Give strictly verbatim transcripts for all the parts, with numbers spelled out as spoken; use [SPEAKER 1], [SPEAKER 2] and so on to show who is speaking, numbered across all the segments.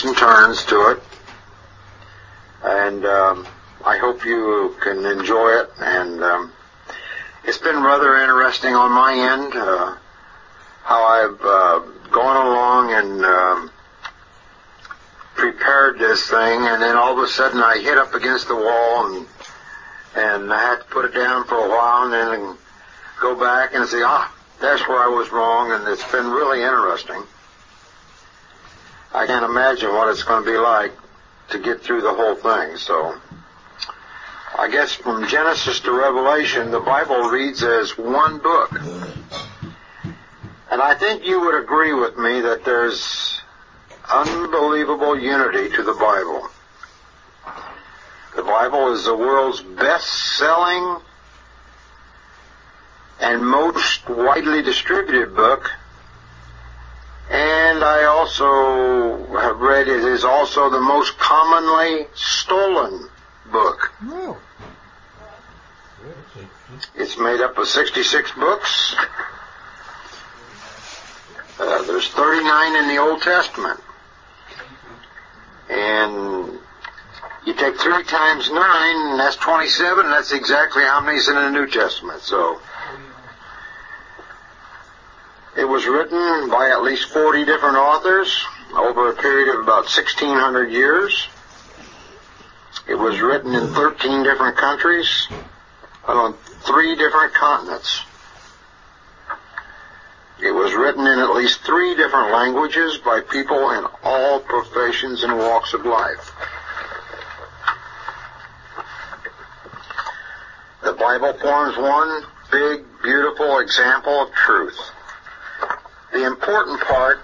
[SPEAKER 1] twists and turns to it. And um, I hope you can enjoy it. And um, it's been rather interesting on my end, uh, how I've uh, gone along and um, prepared this thing, and then all of a sudden I hit up against the wall, and and I had to put it down for a while, and then go back and say, ah, that's where I was wrong, and it's been really interesting. I can't imagine what it's going to be like to get through the whole thing. So I guess from Genesis to Revelation, the Bible reads as one book. And I think you would agree with me that there's unbelievable unity to the Bible. The Bible is the world's best-selling and most widely distributed book. And I also have read it is also the most commonly stolen book.
[SPEAKER 2] Oh.
[SPEAKER 1] It's made up of sixty-six books. Uh, there's thirty-nine in the Old Testament. And you take three times nine, and that's twenty-seven, and that's exactly how many's in the New Testament. So it was written by at least forty different authors over a period of about sixteen hundred years. It was written in thirteen different countries and on three different continents. It was written in at least three different languages by people in all professions and walks of life. The Bible forms one big, beautiful example of truth. The important part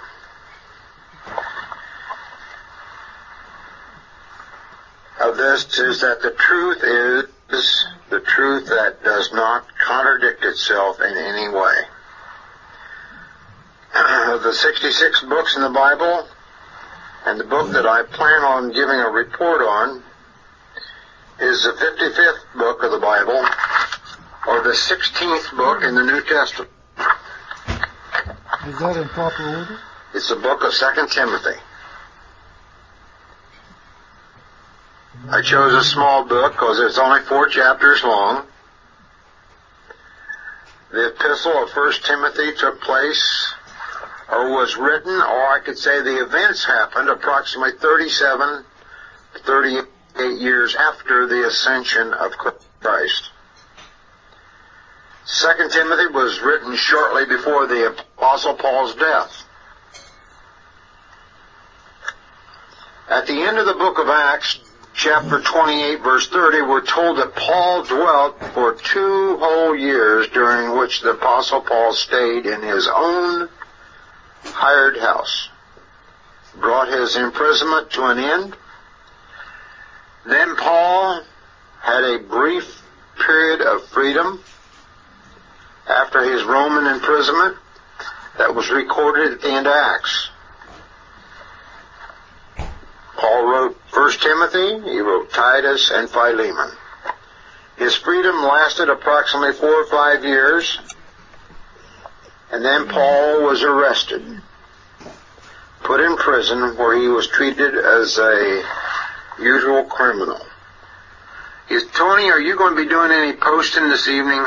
[SPEAKER 1] of this is that the truth is the truth that does not contradict itself in any way. Of the sixty-six books in the Bible, and the book that I plan on giving a report on is the fifty-fifth book of the Bible, or the sixteenth book in the New Testament.
[SPEAKER 2] Is that in proper order?
[SPEAKER 1] It's the book of Second Timothy. I chose a small book because it's only four chapters long. The epistle of First Timothy took place, or was written, or I could say the events happened approximately thirty-seven to thirty-eight years after the ascension of Christ. Second Timothy was written shortly before the Apostle Paul's death. At the end of the book of Acts, chapter twenty-eight, verse thirty, we're told that Paul dwelt for two whole years, during which the Apostle Paul stayed in his own hired house, brought his imprisonment to an end. Then Paul had a brief period of freedom after his Roman imprisonment that was recorded at the end of Acts. Paul wrote First Timothy, he wrote Titus and Philemon. His freedom lasted approximately four or five years, and then Paul was arrested, put in prison where he was treated as a usual criminal. Is Tony, are you going to be doing any posting this evening?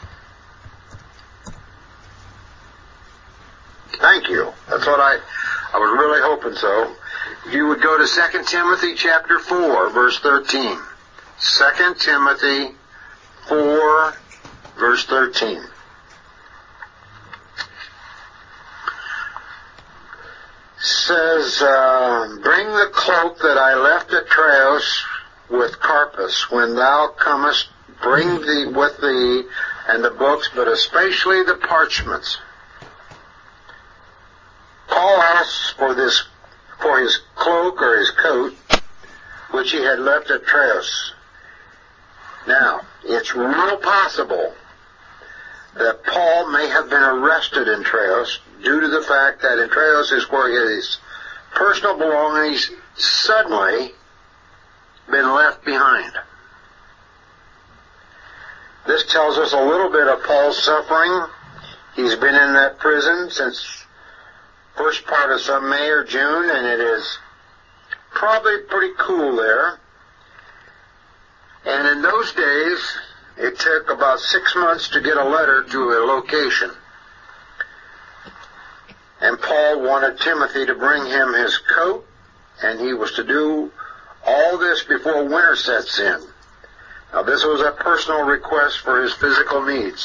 [SPEAKER 1] Thank you. That's what I, I was really hoping so. You would go to Second Timothy chapter four, verse thirteen. Second Timothy four, verse thirteen. Says, uh, bring the cloak that I left at Troas with Carpus. When thou comest, bring thee with thee and the books, but especially the parchments. Paul asks for this, for his cloak or his coat, which he had left at Troas. Now, it's real possible that Paul may have been arrested in Troas due to the fact that in Troas is where his personal belongings suddenly been left behind. This tells us a little bit of Paul's suffering. He's been in that prison since first part of some May or June, and it is probably pretty cool there. And in those days, it took about six months to get a letter to a location. And Paul wanted Timothy to bring him his coat, and he was to do all this before winter sets in. Now, this was a personal request for his physical needs.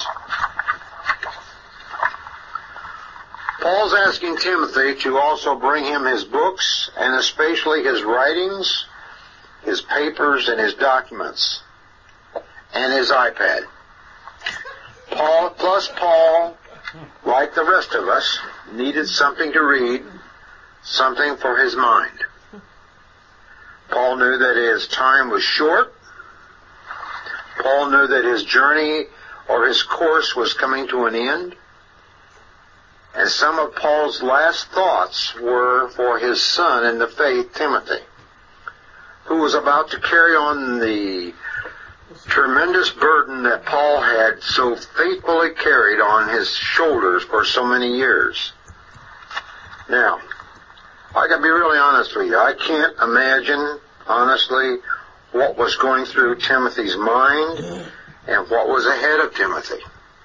[SPEAKER 1] Paul's asking Timothy to also bring him his books, and especially his writings, his papers, and his documents, and his iPad. Paul, plus Paul, like the rest of us, needed something to read, something for his mind. Paul knew that his time was short. Paul knew that his journey or his course was coming to an end. And some of Paul's last thoughts were for his son in the faith, Timothy, who was about to carry on the tremendous burden that Paul had so faithfully carried on his shoulders for so many years. Now, I gotta be really honest with you. I can't imagine, honestly, what was going through Timothy's mind and what was ahead of Timothy.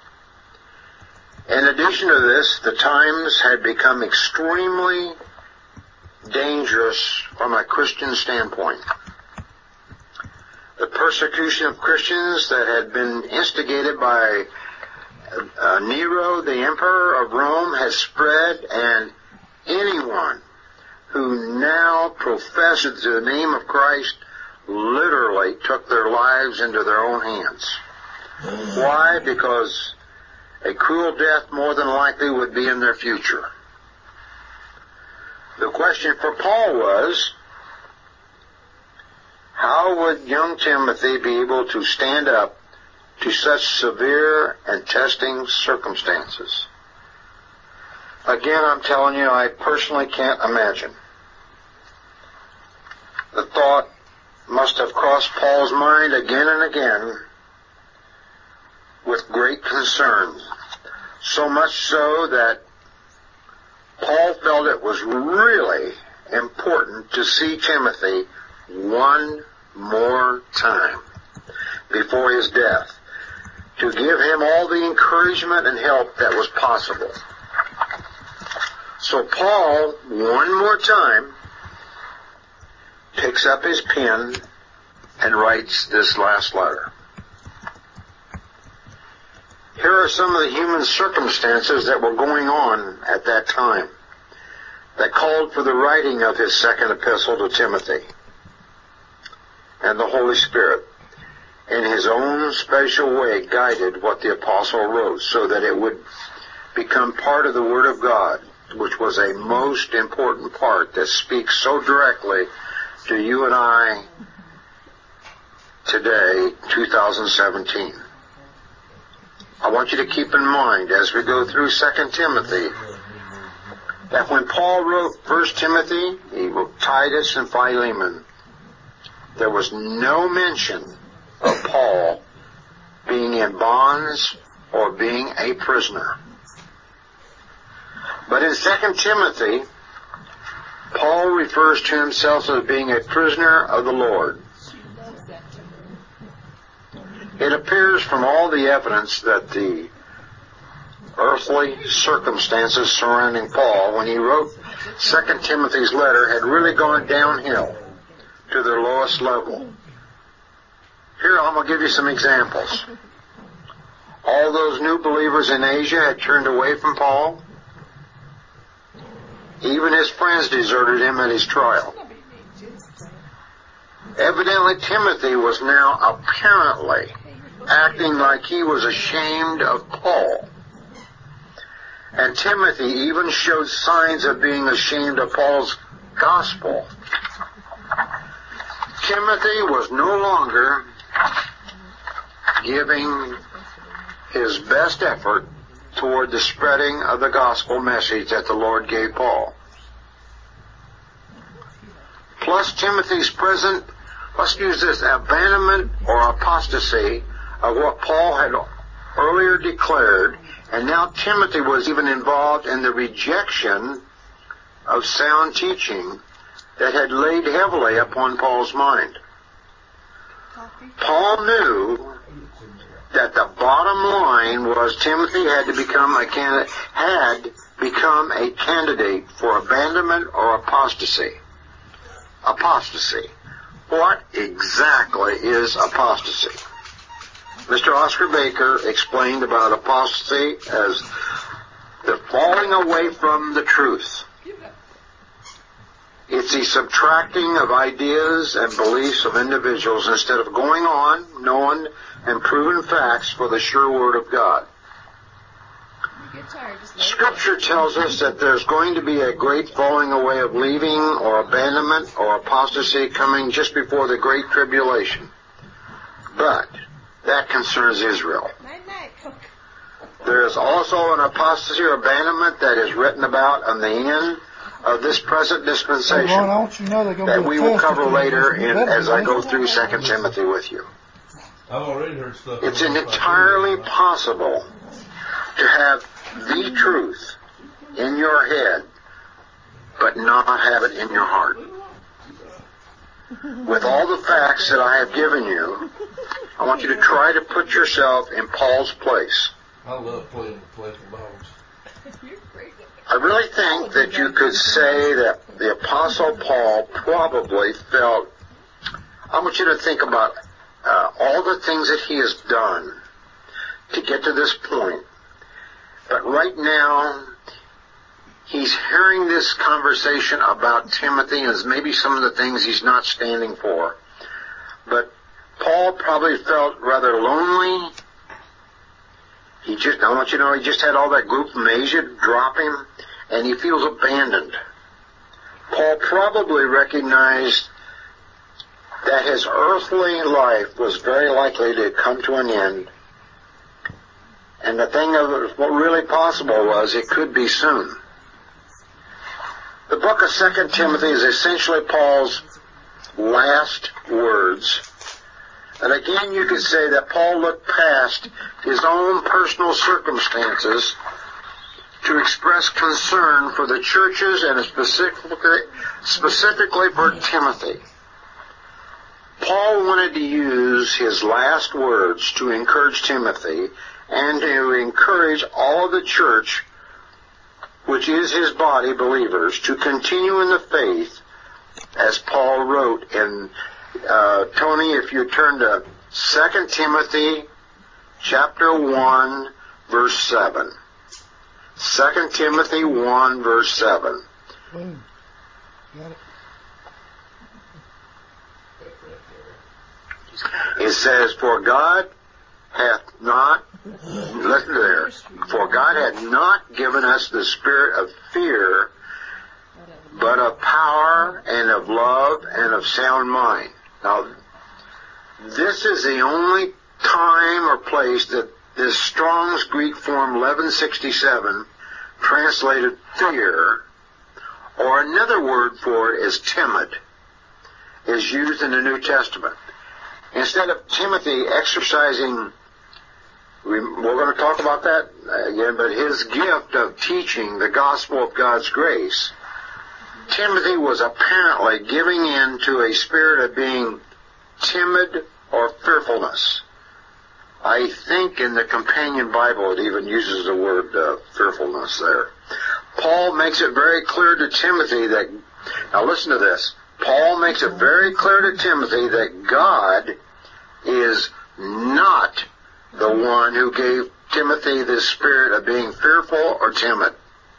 [SPEAKER 1] In addition to this, the times had become extremely dangerous from a Christian standpoint. The persecution of Christians that had been instigated by uh, Nero, the emperor of Rome, has spread, and anyone who now professes the name of Christ literally took their lives into their own hands. Why? Because a cruel death more than likely would be in their future. The question for Paul was, how would young Timothy be able to stand up to such severe and testing circumstances? Again, I'm telling you, I personally can't imagine. The thought must have crossed Paul's mind again and again with great concern, so much so that Paul felt it was really important to see Timothy one more time before his death, to give him all the encouragement and help that was possible. So Paul, one more time, picks up his pen and writes this last letter. Here are some of the human circumstances that were going on at that time that called for the writing of his second epistle to Timothy. And the Holy Spirit, in his own special way, guided what the apostle wrote so that it would become part of the Word of God, which was a most important part that speaks so directly to you and I today, two thousand seventeen. I want you to keep in mind as we go through Second Timothy that when Paul wrote First Timothy, he wrote Titus and Philemon. There was no mention of Paul being in bonds or being a prisoner. But in Second Timothy, Paul refers to himself as being a prisoner of the Lord. It appears from all the evidence that the earthly circumstances surrounding Paul when he wrote Second Timothy's letter had really gone downhill to their lowest level. Here, I'm going to give you some examples. All those new believers in Asia had turned away from Paul. Even his friends deserted him at his trial. Evidently, Timothy was now apparently acting like he was ashamed of Paul. And Timothy even showed signs of being ashamed of Paul's gospel. Timothy was no longer giving his best effort toward the spreading of the gospel message that the Lord gave Paul. Plus Timothy's present, let's use this, abandonment or apostasy of what Paul had earlier declared, and now Timothy was even involved in the rejection of sound teaching that had laid heavily upon Paul's mind. Paul knew that the bottom line was Timothy had to become a candidate, had become a candidate for abandonment or apostasy. Apostasy. What exactly is apostasy? Mister Oscar Baker explained about apostasy as the falling away from the truth. It's the subtracting of ideas and beliefs of individuals instead of going on, knowing, and proven facts for the sure word of God. Scripture tells us that there's going to be a great falling away of leaving or abandonment or apostasy coming just before the Great Tribulation. But that concerns Israel. There is also an apostasy or abandonment that is written about on the end of this present dispensation
[SPEAKER 2] Hey, Ron, I want you to know they're gonna
[SPEAKER 1] that
[SPEAKER 2] do a
[SPEAKER 1] we will
[SPEAKER 2] test
[SPEAKER 1] cover
[SPEAKER 2] with you.
[SPEAKER 1] later
[SPEAKER 2] You
[SPEAKER 1] in,
[SPEAKER 2] better
[SPEAKER 1] as I
[SPEAKER 2] be
[SPEAKER 1] go
[SPEAKER 2] ready.
[SPEAKER 1] through Second Timothy with you.
[SPEAKER 3] I've already heard stuff.
[SPEAKER 1] It's entirely possible to have the truth in your head, but not have it in your heart. With all the facts that I have given you, I want you to try to put yourself in Paul's place.
[SPEAKER 3] I love playing with playful dogs.
[SPEAKER 1] I really think that you could say that the Apostle Paul probably felt, I want you to think about uh, all the things that he has done to get to this point. But right now, he's hearing this conversation about Timothy and maybe some of the things he's not standing for. But Paul probably felt rather lonely. He just, I want you to know, he just had all that group from Asia drop him, and he feels abandoned. Paul probably recognized that his earthly life was very likely to come to an end. And the thing of what really possible was it could be soon. The book of Second Timothy is essentially Paul's last words. And again, you could say that Paul looked past his own personal circumstances to express concern for the churches and specifically, specifically for Timothy. Paul wanted to use his last words to encourage Timothy and to encourage all of the church, which is his body, believers, to continue in the faith, as Paul wrote in, uh, Tony, if you turn to Second Timothy chapter one, verse seven. Second Timothy one, verse seven.
[SPEAKER 2] Boom. Got it.
[SPEAKER 1] It says, For God hath not, listen there, for God hath not given us the spirit of fear, but of power and of love and of sound mind. Now, this is the only time or place that this Strong's Greek form eleven sixty-seven, translated fear, or another word for it is timid, is used in the New Testament. Instead of Timothy exercising, we're going to talk about that again, but his gift of teaching the gospel of God's grace, Timothy was apparently giving in to a spirit of being timid or fearfulness. I think in the Companion Bible it even uses the word uh, fearfulness there. Paul makes it very clear to Timothy that, now listen to this, Paul makes it very clear to Timothy that God is not the one who gave Timothy this spirit of being fearful or timid.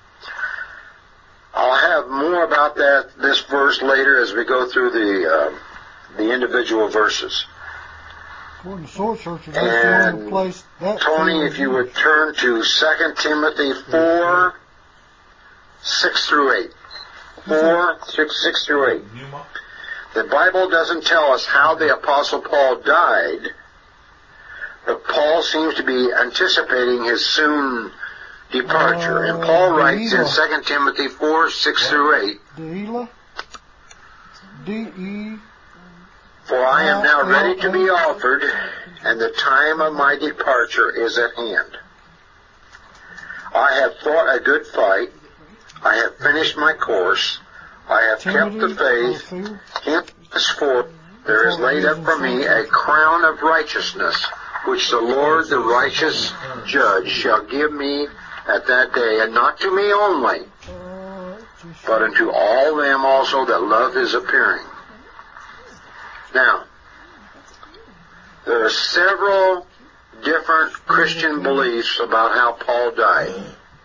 [SPEAKER 1] I'll have more about that, this verse later as we go through the uh, the individual verses.
[SPEAKER 2] According to Sword Searchers, that's the only
[SPEAKER 1] And
[SPEAKER 2] place that
[SPEAKER 1] Tony, if you would turn to Second Timothy four, six through eight. four, six, six through eight. The Bible doesn't tell us how the Apostle Paul died, but Paul seems to be anticipating his soon departure. And Paul writes in Second Timothy four, six through eight,
[SPEAKER 2] Deila? D E
[SPEAKER 1] For I am now ready to be offered, and the time of my departure is at hand. I have fought a good fight. I have finished my course. I I have kept the faith. Henceforth there is laid up for me a crown of righteousness, which the Lord, the righteous judge, shall give me at that day, and not to me only, but unto all them also that love his appearing. Now, there are several different Christian beliefs about how Paul died.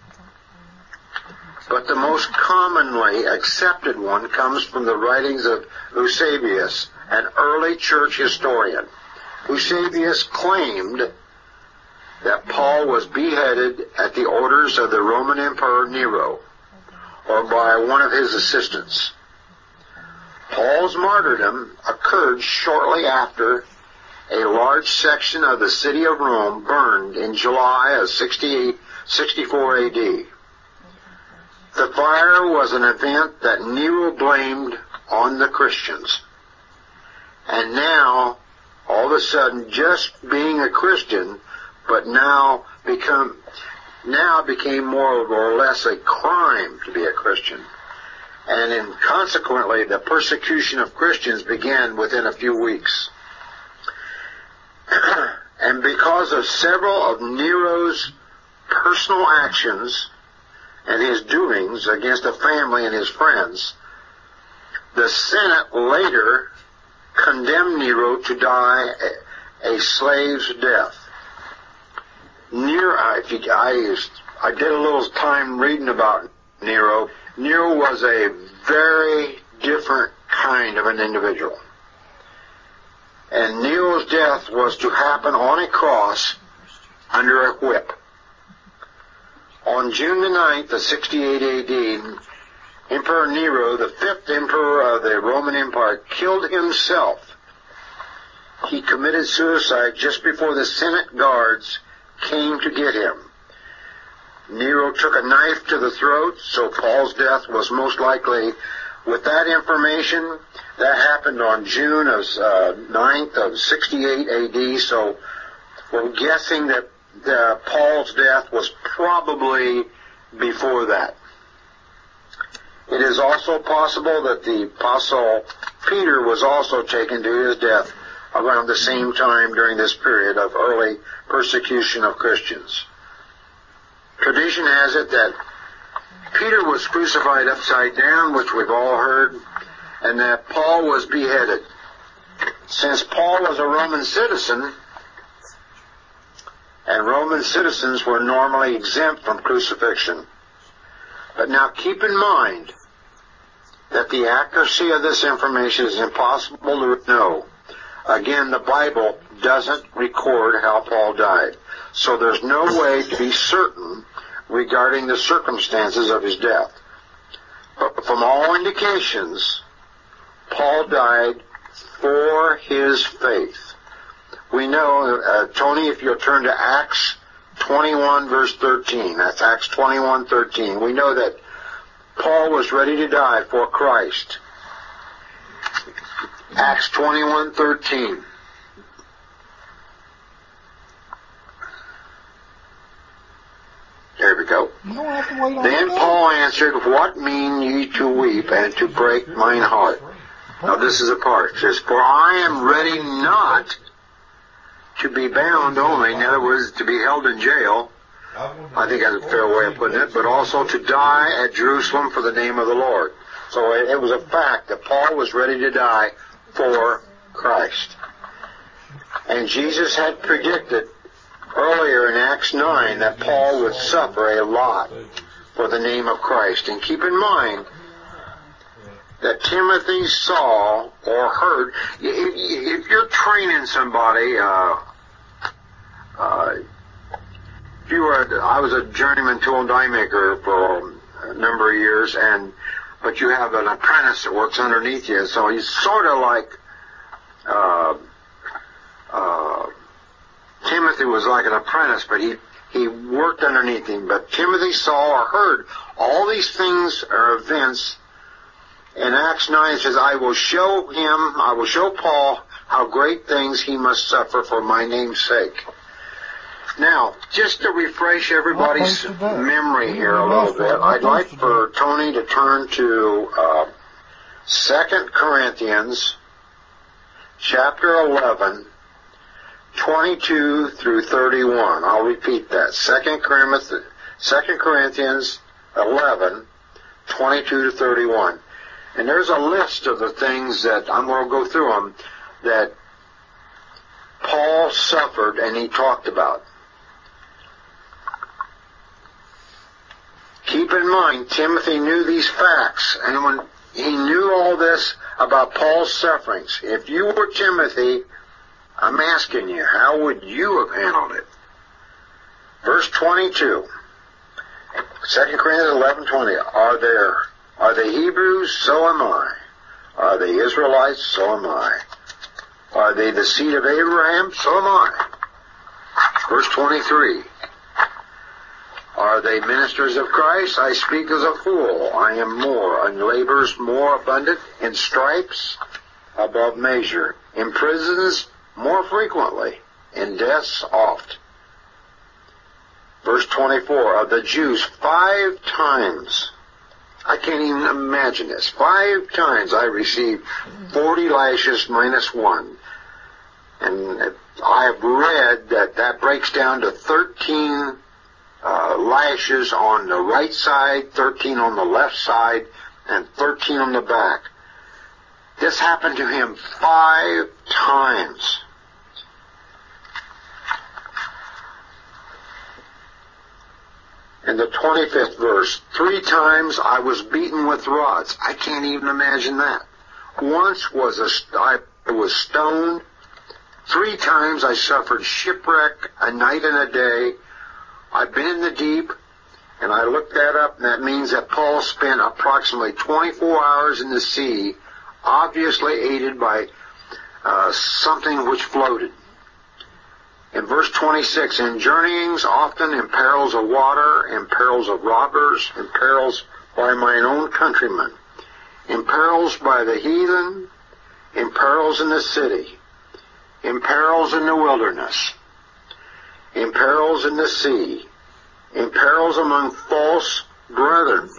[SPEAKER 1] But the most commonly accepted one comes from the writings of Eusebius, an early church historian. Eusebius claimed that Paul was beheaded at the orders of the Roman Emperor Nero, or by one of his assistants. Paul's martyrdom occurred shortly after a large section of the city of Rome burned in July of sixty-four A D. The fire was an event that Nero blamed on the Christians. And now, all of a sudden, just being a Christian, but now become now became more or less a crime to be a Christian. And then consequently, the persecution of Christians began within a few weeks. And because of several of Nero's personal actions and his doings against a family and his friends, the Senate later condemned Nero to die a, a slave's death. Nero, I, I, I did a little time reading about Nero. Nero was a very different kind of an individual. And Nero's death was to happen on a cross under a whip. On June the ninth of sixty-eight A D, Emperor Nero, the fifth emperor of the Roman Empire, killed himself. He committed suicide just before the Senate guards came to get him. Nero took a knife to the throat, so Paul's death was most likely, with that information, that happened on June of uh, ninth of sixty-eight A D, so we're guessing that the, Paul's death was probably before that. It is also possible that the Apostle Peter was also taken to his death around the same time during this period of early persecution of Christians. Tradition has it that Peter was crucified upside down, which we've all heard, and that Paul was beheaded. Since Paul was a Roman citizen, and Roman citizens were normally exempt from crucifixion. But now keep in mind that the accuracy of this information is impossible to know. Again, the Bible doesn't record how Paul died, so there's no way to be certain regarding the circumstances of his death. But from all indications, Paul died for his faith. We know, uh, Tony, if you'll turn to Acts twenty-one, verse thirteen, that's Acts twenty-one, thirteen, we know that Paul was ready to die for Christ. Acts twenty-one, thirteen. There we go.
[SPEAKER 2] You don't have to wait on
[SPEAKER 1] Then
[SPEAKER 2] that.
[SPEAKER 1] Paul answered, What mean ye to weep and to break mine heart? Now this is a part. It says, For I am ready not to be bound only, in other words, to be held in jail, I think that's a fair way of putting it, but also to die at Jerusalem for the name of the Lord. So it, it was a fact that Paul was ready to die for Christ. And Jesus had predicted earlier in Acts nine that Paul would suffer a lot for the name of Christ. And keep in mind that Timothy saw or heard, if you're training somebody, uh, uh, if you were, I was a journeyman tool and die maker for a number of years, and but you have an apprentice that works underneath you, so he's sort of like, uh, uh, Timothy was like an apprentice, but he, he worked underneath him. But Timothy saw or heard all these things or events. In Acts nine it says, I will show him, I will show Paul how great things he must suffer for my name's sake. Now, just to refresh everybody's memory here a little bit, I'd like for Tony to turn to uh, Second Corinthians chapter eleven, twenty-two through thirty-one. I'll repeat that. Second Corinthians eleven, twenty-two to thirty-one. And there's a list of the things that I'm going to go through them that Paul suffered and he talked about. Keep in mind, Timothy knew these facts, and when he knew all this about Paul's sufferings, if you were Timothy, I'm asking you, how would you have handled it? Verse twenty-two, Second Corinthians eleven twenty. Are there are they Hebrews? So am I. Are they Israelites? So am I. Are they the seed of Abraham? So am I. Verse twenty-three. Are they ministers of Christ? I speak as a fool. I am more, in labors more abundant, in stripes above measure, in prisons more frequently, in deaths oft. Verse twenty-four, of the Jews five times, I can't even imagine this, five times I received forty lashes minus one. And I have read that that breaks down to thirteen uh, lashes on the right side, thirteen on the left side, and thirteen on the back. This happened to him five times. In the twenty-fifth verse, three times I was beaten with rods. I can't even imagine that. Once was a, I was stoned. Three times I suffered shipwreck, a night and a day. I've been in the deep, and I looked that up, and that means that Paul spent approximately twenty-four hours in the sea, obviously aided by uh, something which floated. In verse twenty-six, in journeyings often, in perils of water, in perils of robbers, in perils by mine own countrymen, in perils by the heathen, in perils in the city, in perils in the wilderness, in perils in the sea, in perils among false brethren.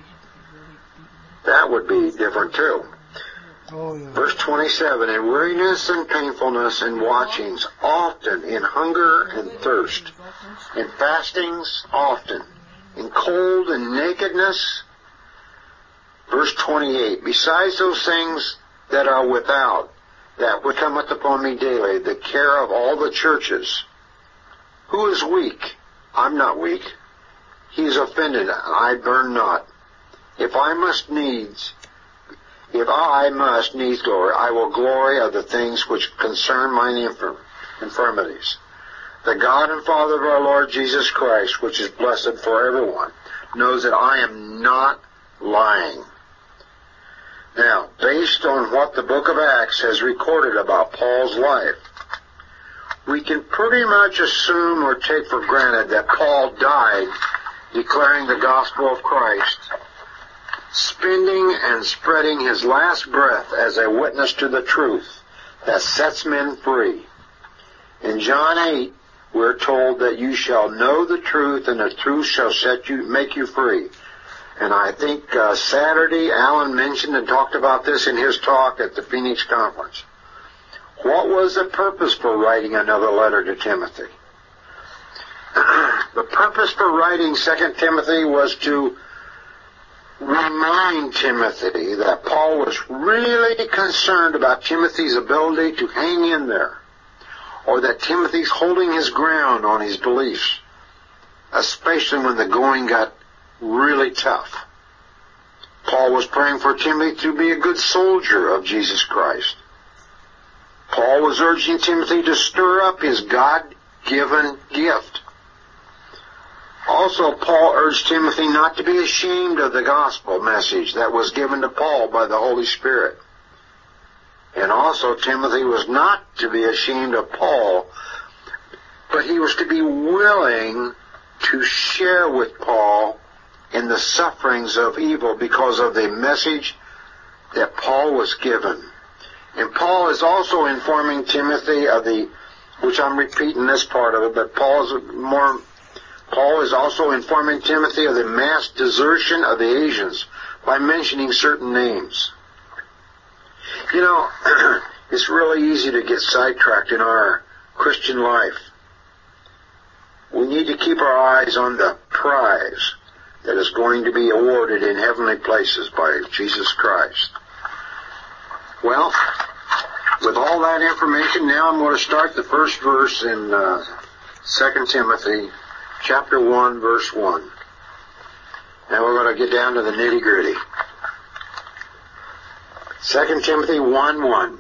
[SPEAKER 1] That would be different too.
[SPEAKER 2] Oh, yeah.
[SPEAKER 1] Verse twenty-seven, in weariness and painfulness and watchings, often in hunger and thirst, in fastings often, in cold and nakedness. Verse twenty-eight, besides those things that are without, that which cometh upon me daily, the care of all the churches. Who is weak? I'm not weak. He is offended, I burn not. If I must needs, if I must needs glory, I will glory of the things which concern mine infirm, infirmities. The God and Father of our Lord Jesus Christ, which is blessed for everyone, knows that I am not lying. Now, based on what the book of Acts has recorded about Paul's life, we can pretty much assume or take for granted that Paul died declaring the gospel of Christ, spending and spreading his last breath as a witness to the truth that sets men free. In John eight, we're told that you shall know the truth, and the truth shall set you, make you free. And I think uh, Saturday, Alan mentioned and talked about this in his talk at the Phoenix conference. What was the purpose for writing another letter to Timothy? The purpose for writing Second Timothy was to remind Timothy that Paul was really concerned about Timothy's ability to hang in there, or that Timothy's holding his ground on his beliefs, especially when the going got really tough. Paul was praying for Timothy to be a good soldier of Jesus Christ. Paul was urging Timothy to stir up his God-given gift. Also, Paul urged Timothy not to be ashamed of the gospel message that was given to Paul by the Holy Spirit. And also, Timothy was not to be ashamed of Paul, but he was to be willing to share with Paul in the sufferings of evil because of the message that Paul was given. And Paul is also informing Timothy of the, which I'm repeating this part of it, but Paul is more, Paul is also informing Timothy of the mass desertion of the Asians by mentioning certain names. You know, it's really easy to get sidetracked in our Christian life. We need to keep our eyes on the prize that is going to be awarded in heavenly places by Jesus Christ. Well, with all that information, now I'm going to start the first verse in uh, Second Timothy chapter one, verse one. And we're going to get down to the nitty-gritty. Second Timothy one, one.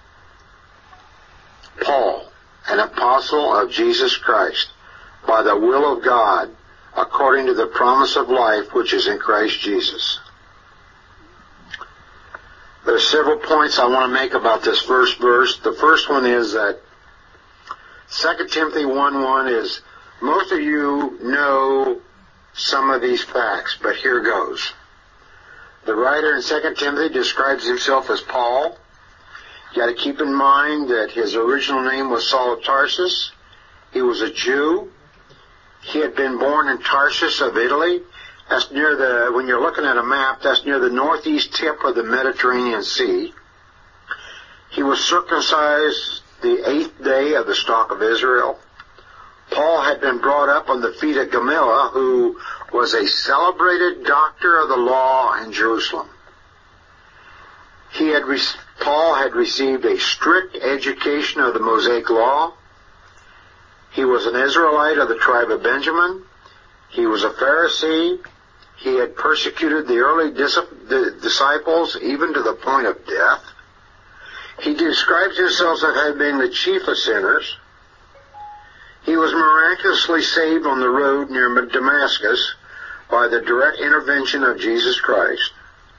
[SPEAKER 1] Paul, an apostle of Jesus Christ, by the will of God, according to the promise of life which is in Christ Jesus. There are several points I want to make about this first verse. The first one is that Second Timothy one, one is, most of you know some of these facts, but here goes. The writer in Second Timothy describes himself as Paul. You got to keep in mind that his original name was Saul of Tarsus. He was a Jew. He had been born in Tarsus of Italy. That's near the, when you're looking at a map, that's near the northeast tip of the Mediterranean Sea. He was circumcised the eighth day of the stock of Israel. Paul had been brought up on the feet of Gamaliel, who was a celebrated doctor of the law in Jerusalem. He had re- Paul had received a strict education of the Mosaic law. He was an Israelite of the tribe of Benjamin. He was a Pharisee. He had persecuted the early dis- the disciples even to the point of death. He describes himself as having been the chief of sinners. He was miraculously saved on the road near Damascus by the direct intervention of Jesus Christ.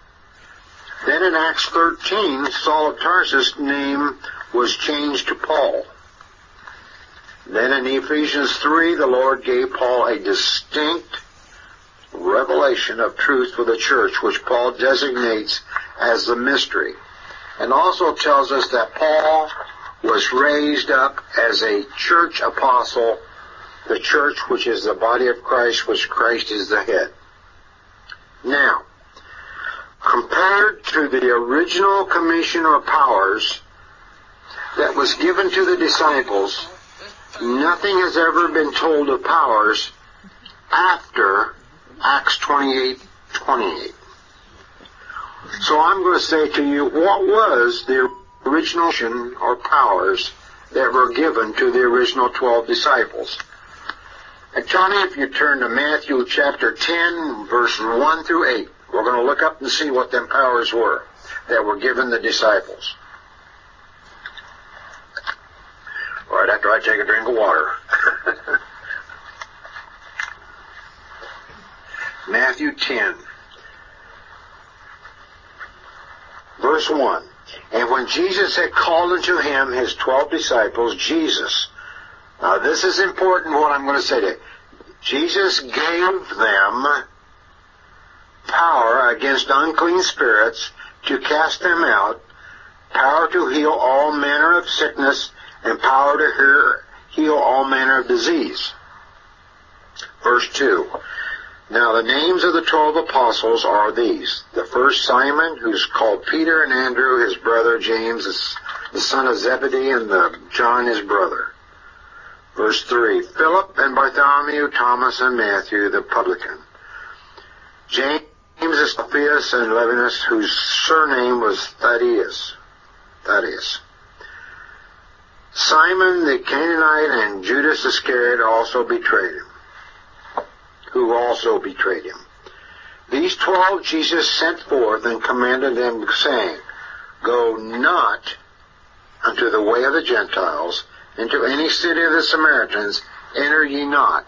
[SPEAKER 1] Then in Acts thirteen, Saul of Tarsus' name was changed to Paul. Then in Ephesians three, the Lord gave Paul a distinct revelation of truth for the church, which Paul designates as the mystery, and also tells us that Paul was raised up as a church apostle, the church which is the body of Christ, which Christ is the head. Now, compared to the original commission or powers that was given to the disciples, nothing has ever been told of powers after Acts twenty-eight twenty-eight. So I'm going to say to you, what was the original mission or powers that were given to the original twelve disciples? And Johnny, if you turn to Matthew chapter ten, verses one through eight, we're going to look up and see what them powers were that were given the disciples. Right after I take a drink of water. Matthew ten, verse one. And when Jesus had called unto him his twelve disciples, Jesus, now this is important what I'm going to say to you. Jesus gave them power against unclean spirits to cast them out, power to heal all manner of sickness, and power to heal all manner of disease. Verse two. Now the names of the twelve apostles are these. The first, Simon, who's called Peter, and Andrew, his brother, James, the son of Zebedee, and the, John, his brother. Verse three, Philip and Bartholomew, Thomas and Matthew, the publican. James, Alphaeus, and Levinus, whose surname was Thaddeus. Thaddeus. Simon the Canaanite and Judas Iscariot also betrayed him. Who also betrayed him. These twelve Jesus sent forth and commanded them, saying, Go not unto the way of the Gentiles, into any city of the Samaritans, enter ye not.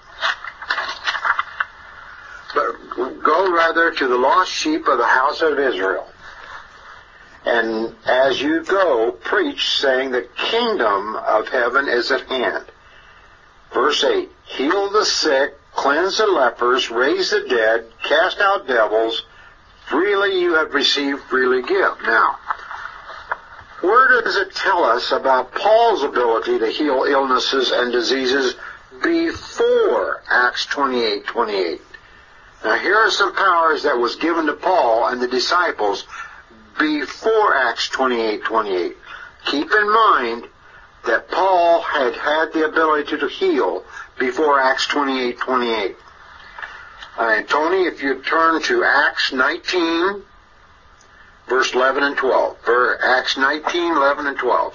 [SPEAKER 1] But go rather to the lost sheep of the house of Israel. And as you go, preach, saying, The kingdom of heaven is at hand. Verse eight, Heal the sick, cleanse the lepers, raise the dead, cast out devils. Freely you have received, freely give. Now, where does it tell us about Paul's ability to heal illnesses and diseases before Acts twenty-eight twenty-eight? Now, here are some powers that was given to Paul and the disciples before Acts twenty-eight twenty-eight. Keep in mind that Paul had had the ability to heal before Acts twenty-eight twenty-eight. And Tony, if you turn to Acts nineteen, verse eleven and twelve. Acts nineteen, eleven and twelve.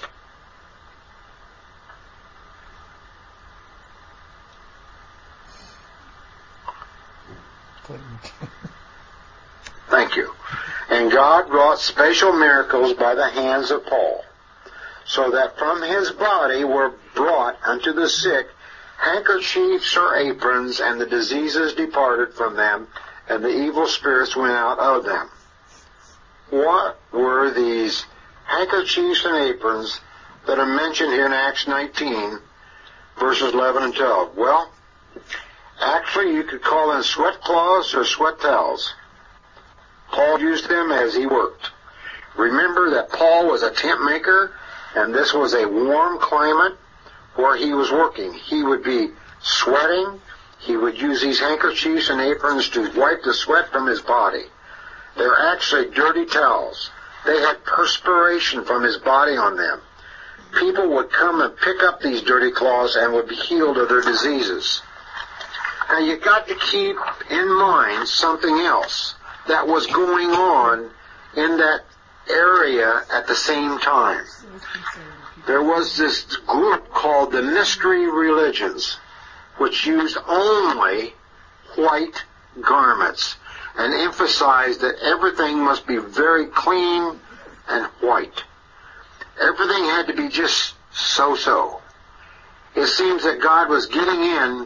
[SPEAKER 1] Thank you. And God wrought special miracles by the hands of Paul, so that from his body were brought unto the sick handkerchiefs or aprons, and the diseases departed from them, and the evil spirits went out of them. What were these handkerchiefs and aprons that are mentioned here in Acts nineteen, verses eleven and twelve? Well, actually you could call them sweat cloths or sweat towels. Paul used them as he worked. Remember that Paul was a tent maker, and this was a warm climate where he was working. He would be sweating. He would use these handkerchiefs and aprons to wipe the sweat from his body. They're actually dirty towels. They had perspiration from his body on them. People would come and pick up these dirty cloths and would be healed of their diseases. Now you've got to keep in mind something else that was going on in that area at the same time. There was this group called the Mystery Religions, which used only white garments and emphasized that everything must be very clean and white. Everything had to be just so-so. It seems that God was getting in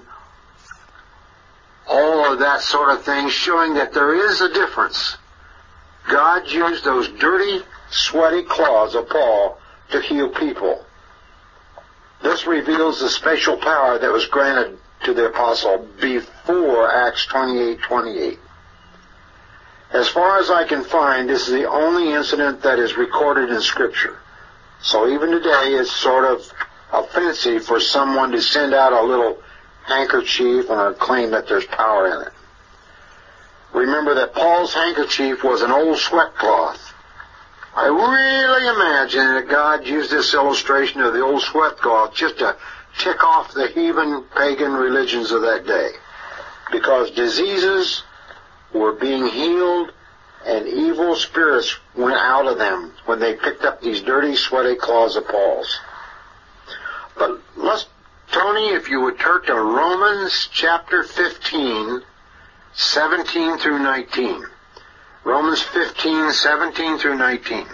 [SPEAKER 1] all of that sort of thing, showing that there is a difference. God used those dirty, sweaty cloths of Paul to heal people. This reveals the special power that was granted to the apostle before Acts twenty-eight twenty-eight. As far as I can find, this is the only incident that is recorded in Scripture. So even today, it's sort of offensive for someone to send out a little handkerchief and claim that there's power in it. Remember that Paul's handkerchief was an old sweat cloth. I really imagine that God used this illustration of the old sweat cloth just to tick off the heathen pagan religions of that day, because diseases were being healed and evil spirits went out of them when they picked up these dirty, sweaty cloths of Paul's. But let's, Tony, if you would turn to Romans chapter fifteen, seventeen through nineteen. Romans fifteen, seventeen through nineteen.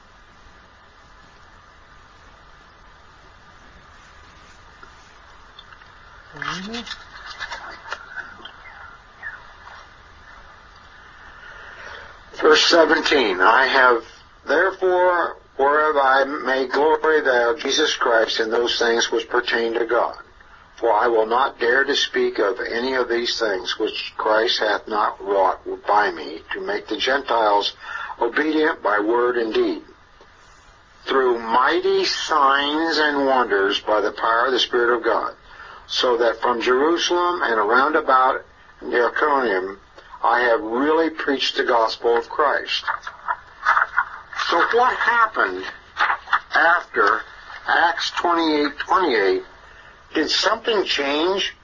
[SPEAKER 1] Verse seventeen, I have therefore, whereof I may glory thou, Jesus Christ, in those things which pertain to God. For I will not dare to speak of any of these things which Christ hath not wrought by me, to make the Gentiles obedient by word and deed, through mighty signs and wonders by the power of the Spirit of God, so that from Jerusalem and around about Iconium I have really preached the gospel of Christ. So what happened after Acts twenty-eight twenty-eight? Did something change?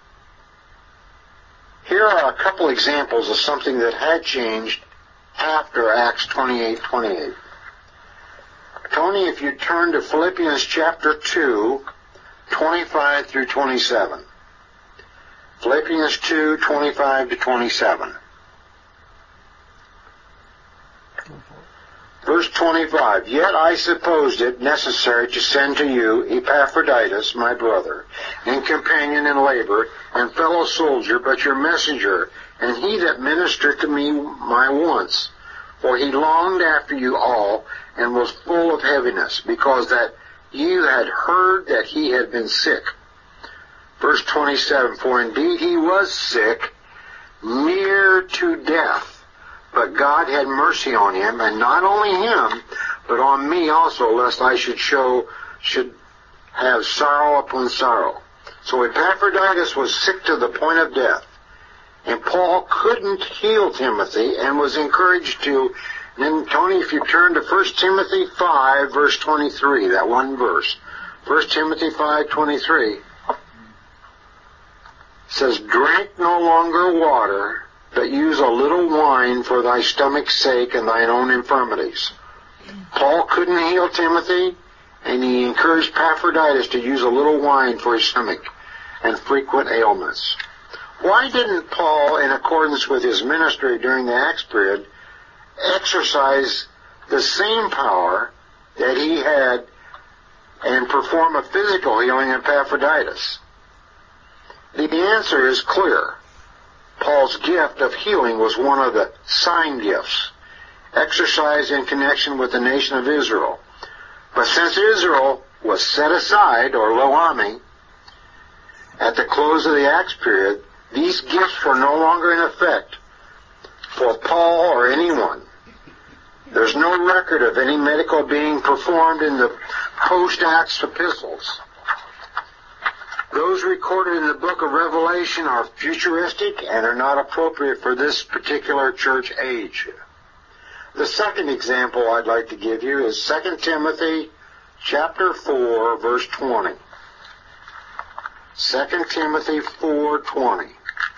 [SPEAKER 1] Here are a couple examples of something that had changed after Acts twenty-eight twenty-eight. Tony, if you turn to Philippians chapter two, twenty-five through twenty-seven. Philippians two, twenty-five to twenty-seven. Verse twenty-five, Yet I supposed it necessary to send to you Epaphroditus, my brother, and companion in labor, and fellow soldier, but your messenger, and he that ministered to me my wants. For he longed after you all, and was full of heaviness, because that you had heard that he had been sick. Verse twenty-seven, For indeed he was sick, near to death. But God had mercy on him, and not only him, but on me also, lest I should show, should have sorrow upon sorrow. So Epaphroditus was sick to the point of death, and Paul couldn't heal Timothy, and was encouraged to Then, Tony, if you turn to First Timothy five, verse twenty-three, that one verse. First Timothy five twenty-three says, drink no longer water, but use a little wine for thy stomach's sake and thine own infirmities. Paul couldn't heal Timothy, and he encouraged Epaphroditus to use a little wine for his stomach and frequent ailments. Why didn't Paul, in accordance with his ministry during the Acts period, exercise the same power that he had and perform a physical healing in Epaphroditus? The answer is clear. Paul's gift of healing was one of the sign gifts, exercised in connection with the nation of Israel. But since Israel was set aside, or Lo Ami, at the close of the Acts period, these gifts were no longer in effect for Paul or anyone. There's no record of any medical being performed in the post-Acts epistles. Those recorded in the book of Revelation are futuristic and are not appropriate for this particular church age. The second example I'd like to give you is Second Timothy chapter four, verse twenty. Second Timothy four twenty.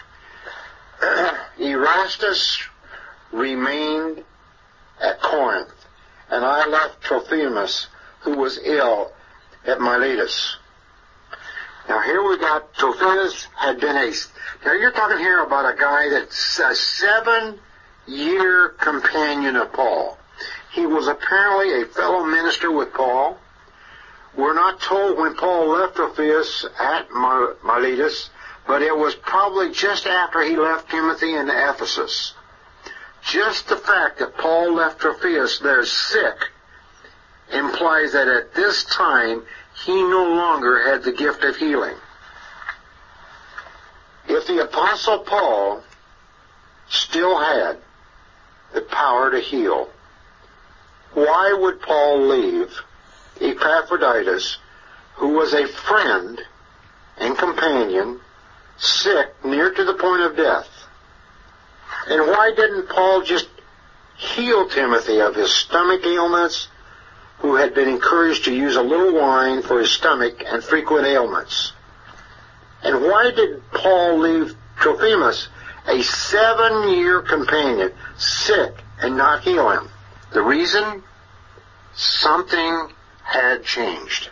[SPEAKER 1] Erastus remained at Corinth, and I left Trophimus, who was ill, at Miletus. Now here we got, Trophimus had been a, now you're talking here about a guy that's a seven-year companion of Paul. He was apparently a fellow minister with Paul. We're not told when Paul left Trophimus at Miletus, but it was probably just after he left Timothy in Ephesus. Just the fact that Paul left Trophimus there sick implies that at this time he no longer had the gift of healing. If the Apostle Paul still had the power to heal, why would Paul leave Epaphroditus, who was a friend and companion, sick near to the point of death? And why didn't Paul just heal Timothy of his stomach ailments, who had been encouraged to use a little wine for his stomach and frequent ailments? And why did Paul leave Trophimus, a seven-year companion, sick and not heal him? The reason? Something had changed.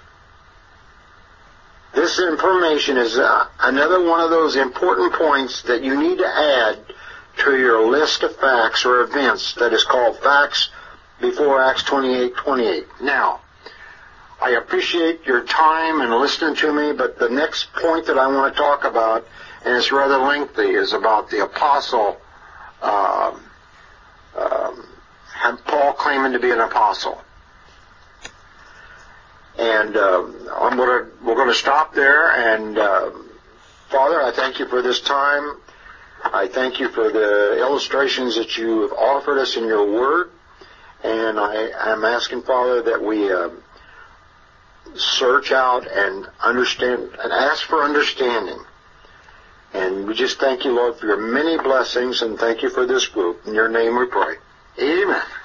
[SPEAKER 1] This information is uh, another one of those important points that you need to add to your list of facts or events that is called Facts Before Acts twenty-eight twenty-eight. Now, I appreciate your time and listening to me, but the next point that I want to talk about, and it's rather lengthy, is about the apostle, um, um, Paul claiming to be an apostle. And uh, I'm gonna, we're going to stop there. And uh, Father, I thank you for this time. I thank you for the illustrations that you have offered us in your word. And I am asking, Father, that we uh, search out and understand and ask for understanding. And we just thank you, Lord, for your many blessings, and thank you for this group. In your name we pray. Amen.